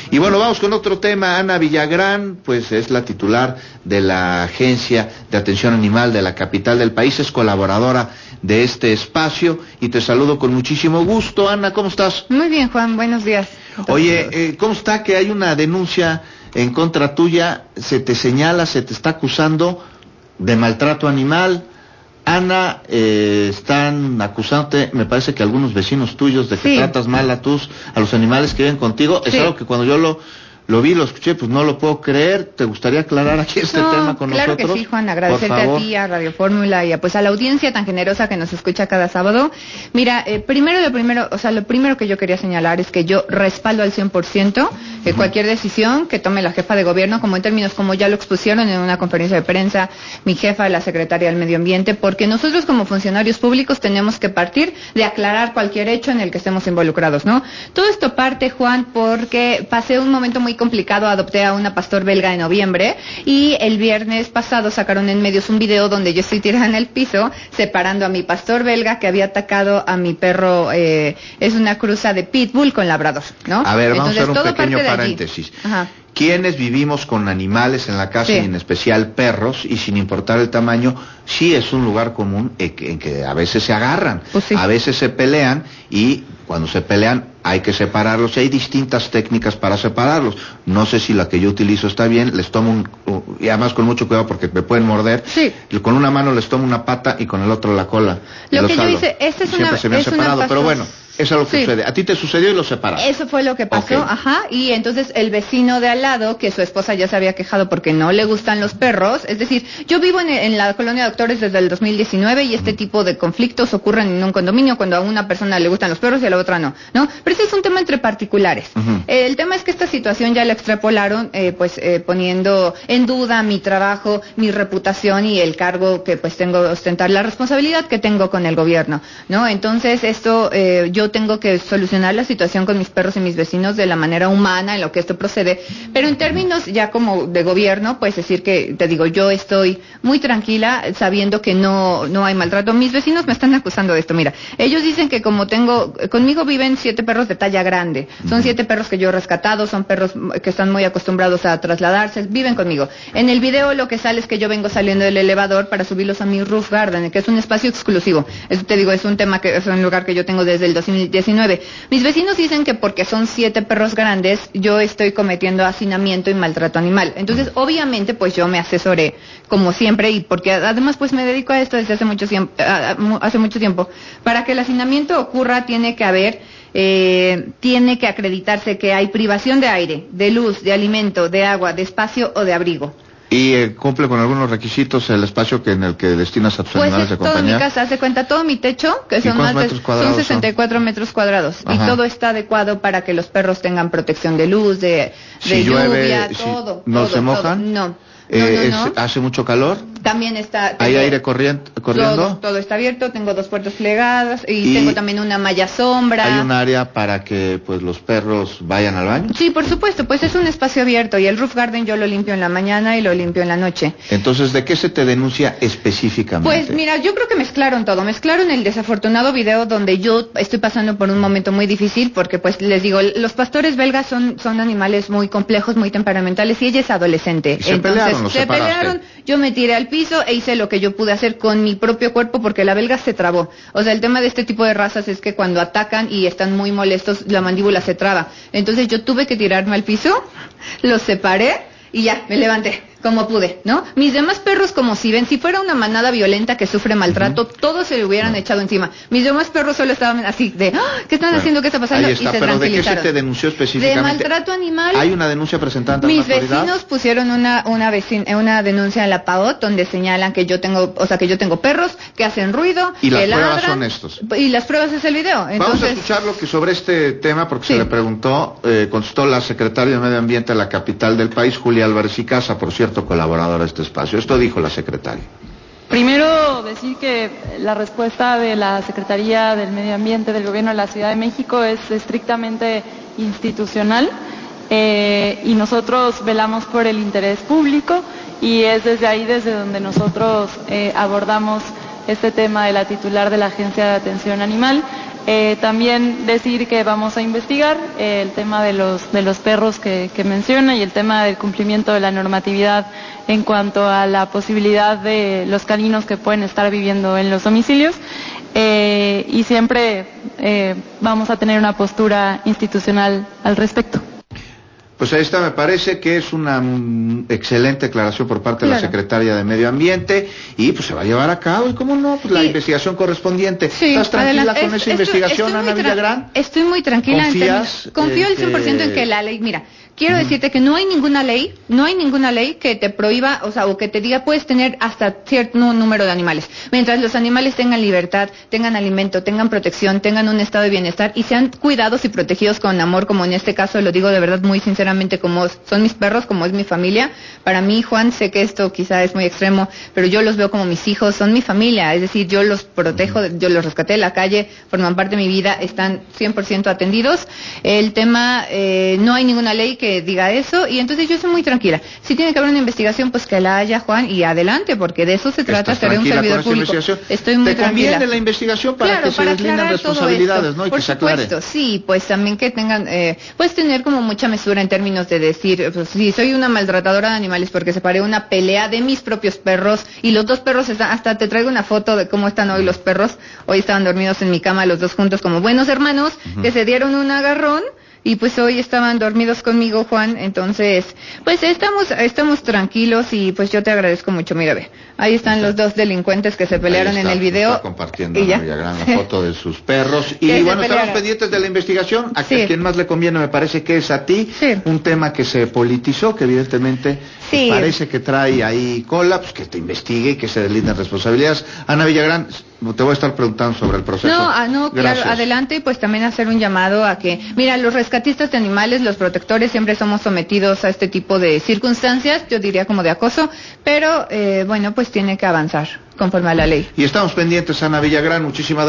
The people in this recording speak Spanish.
Y bueno, vamos con otro tema. Ana Villagrán, pues es la titular de la Agencia de Atención Animal de la capital del país, es colaboradora de este espacio y te saludo con muchísimo gusto. Ana, ¿cómo estás? Muy bien, Juan, buenos días. Oye, ¿cómo está que hay una denuncia en contra tuya? Se te señala, se te está acusando de maltrato animal. Ana, están acusándote, me parece que algunos vecinos tuyos, de que tratas mal a los animales que viven contigo. Es algo que cuando yo lo vi, lo escuché, pues no lo puedo creer. ¿Te gustaría aclarar aquí este tema con nosotros? Claro que sí, Juan, agradecerte a ti, a Radio Fórmula y a la audiencia tan generosa que nos escucha cada sábado. Mira, lo primero que yo quería señalar es que yo respaldo al 100% cualquier decisión que tome la jefa de gobierno, como en términos como ya lo expusieron en una conferencia de prensa mi jefa, la secretaria del Medio Ambiente, porque nosotros como funcionarios públicos tenemos que partir de aclarar cualquier hecho en el que estemos involucrados, ¿no? Todo esto parte, Juan, porque pasé un momento muy complicado, adopté a una pastor belga en noviembre y el viernes pasado sacaron en medios un video donde yo estoy tirada en el piso separando a mi pastor belga que había atacado a mi perro, es una cruza de pitbull con labrador, ¿no? A ver, vamos a hacer un pequeño paréntesis. Quienes vivimos con animales en la casa y en especial perros, y sin importar el tamaño, sí es un lugar común en que a veces se agarran, a veces se pelean, y cuando se pelean hay que separarlos, y hay distintas técnicas para separarlos. No sé si la que yo utilizo está bien, les tomo y además con mucho cuidado porque me pueden morder, con una mano les tomo una pata y con el otro la cola. Lo que yo hice, siempre se me han separado, pero bueno. Eso es lo que sucede. A ti te sucedió y lo separaste. Eso fue lo que pasó, y entonces el vecino de al lado, que su esposa ya se había quejado porque no le gustan los perros, es decir, yo vivo en la colonia de Doctores desde el 2019 y este tipo de conflictos ocurren en un condominio cuando a una persona le gustan los perros y a la otra no, ¿no? Pero ese es un tema entre particulares. El tema es que esta situación ya la extrapolaron, poniendo en duda mi trabajo, mi reputación y el cargo que pues tengo que ostentar, la responsabilidad que tengo con el gobierno, ¿no? Entonces esto, yo tengo que solucionar la situación con mis perros y mis vecinos de la manera humana en lo que esto procede, pero en términos ya como de gobierno, pues decir que, te digo, yo estoy muy tranquila sabiendo que no hay maltrato. Mis vecinos me están acusando de esto, mira, ellos dicen que conmigo viven 7 perros de talla grande, son 7 perros que yo he rescatado, son perros que están muy acostumbrados a trasladarse, viven conmigo. En el video lo que sale es que yo vengo saliendo del elevador para subirlos a mi roof garden, que es un espacio exclusivo. Eso te digo, es un tema que es un lugar que yo tengo desde el 2019. Mis vecinos dicen que porque son 7 perros grandes, yo estoy cometiendo hacinamiento y maltrato animal. Entonces, obviamente, pues yo me asesoré, como siempre, y porque además pues me dedico a esto desde hace mucho tiempo. Para que el hacinamiento ocurra tiene que acreditarse que hay privación de aire, de luz, de alimento, de agua, de espacio o de abrigo. ¿Y cumple con algunos requisitos el espacio en el que destinas a tus animales de compañía? Pues mi casa, haz de cuenta, todo mi techo, que son son 64 metros cuadrados, y todo está adecuado para que los perros tengan protección de luz, de lluvia, todo. ¿No se mojan? No. ¿Hace mucho calor? También está... ¿Hay aire corriendo? Todo está abierto, tengo 2 puertas plegadas y tengo también una malla sombra. ¿Hay un área para que pues los perros vayan al baño? Sí, por supuesto, pues es un espacio abierto y el roof garden yo lo limpio en la mañana y lo limpio en la noche. Entonces, ¿de qué se te denuncia específicamente? Pues mira, yo creo que mezclaron todo, mezclaron el desafortunado video donde yo estoy pasando por un momento muy difícil porque pues les digo, los pastores belgas son animales muy complejos, muy temperamentales y ella es adolescente. Entonces se pelearon, yo me tiré al piso e hice lo que yo pude hacer con mi propio cuerpo porque la belga se trabó. O sea, el tema de este tipo de razas es que cuando atacan y están muy molestos, la mandíbula se traba. Entonces yo tuve que tirarme al piso, los separé y ya, me levanté. como pude, ¿no? Mis demás perros, como si fuera una manada violenta que sufre maltrato, todos se le hubieran echado encima. Mis demás perros solo estaban así de, ¿qué están haciendo? ¿Qué está pasando? Ahí está, y se pero ¿de qué se te denunció específicamente? De maltrato animal. ¿Hay una denuncia presentada ante Mis una autoridad? vecinos pusieron una denuncia en la PAOT donde señalan que yo tengo perros que hacen ruido, y las que pruebas ladran, son estos. Y las pruebas es el video. Entonces, vamos a escuchar lo que sobre este tema, porque se le preguntó, contestó la secretaria de Medio Ambiente de la capital del país, Julia Álvarez y Casa, por cierto, colaboradora de este espacio. Esto dijo la secretaria. Primero decir que la respuesta de la Secretaría del Medio Ambiente del Gobierno de la Ciudad de México es estrictamente institucional y nosotros velamos por el interés público y es desde ahí desde donde nosotros abordamos este tema de la titular de la Agencia de Atención Animal. También decir que vamos a investigar el tema de los perros que menciona y el tema del cumplimiento de la normatividad en cuanto a la posibilidad de los caninos que pueden estar viviendo en los domicilios. Y siempre vamos a tener una postura institucional al respecto. Pues ahí está, me parece que es una excelente declaración por parte de la Secretaria de Medio Ambiente y pues se va a llevar a cabo, y cómo no, pues la investigación correspondiente. Sí, ¿estás tranquila con esa investigación, Ana Villagrán? Estoy muy tranquila. Confío el 100% en que la ley, mira, quiero decirte que no hay ninguna ley que te prohíba, o que te diga puedes tener hasta cierto número de animales. Mientras los animales tengan libertad, tengan alimento, tengan protección, tengan un estado de bienestar y sean cuidados y protegidos con amor, como en este caso lo digo de verdad muy sinceramente, como son mis perros, como es mi familia. Para mí, Juan, sé que esto quizá es muy extremo, pero yo los veo como mis hijos, son mi familia, es decir, yo los protejo, yo los rescaté de la calle, forman parte de mi vida, están 100% atendidos. El tema, no hay ninguna ley que diga eso, y entonces yo estoy muy tranquila. Si tiene que haber una investigación, pues que la haya, Juan, y adelante, porque de eso se trata, seré un servidor público. Estoy muy tranquila. ¿Te conviene la investigación para que se deslinden responsabilidades, no? Y que se aclare. Sí, pues también que tengan, puedes tener como mucha mesura en términos de decir, pues sí, soy una maltratadora de animales porque separé una pelea de mis propios perros, y los dos perros están, hasta te traigo una foto de cómo están hoy los perros. Hoy estaban dormidos en mi cama los dos juntos como buenos hermanos, que se dieron un agarrón, y pues hoy estaban dormidos conmigo, Juan. Entonces, pues estamos tranquilos, y pues yo te agradezco mucho. Mira, ve, ahí están los dos delincuentes que se pelearon en el video. Está compartiendo Ana Villagrán la foto de sus perros. Y bueno, estamos pendientes de la investigación. A quien más le conviene, me parece que es a ti. Un tema que se politizó, que evidentemente parece que trae ahí cola, pues que te investigue y que se deslinden responsabilidades. Ana Villagrán, te voy a estar preguntando sobre el proceso. No, claro, adelante, y pues también hacer un llamado a que, mira, los rescatistas de animales, los protectores, siempre somos sometidos a este tipo de circunstancias, yo diría como de acoso, pero bueno, pues tiene que avanzar conforme a la ley. Y estamos pendientes, Ana Villagrán, muchísimas gracias.